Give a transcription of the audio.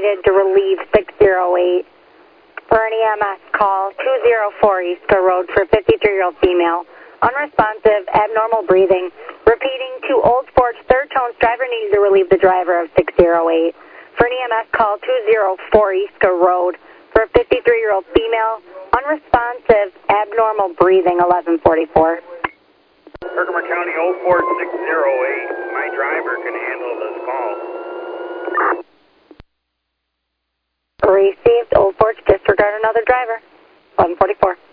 needed to relieve 608. For an EMS call, 204 Easter Road for 53-year-old female. Unresponsive, abnormal breathing. Repeating to Old Forge, Third Tones, driver needed to relieve the driver of 608. For an EMS call, 204 Easter Road for a 53-year-old female. Unresponsive, abnormal breathing, 1144. Herkimer County 04608. My driver can handle this call. Received. Old Forge, disregard another driver. 1144.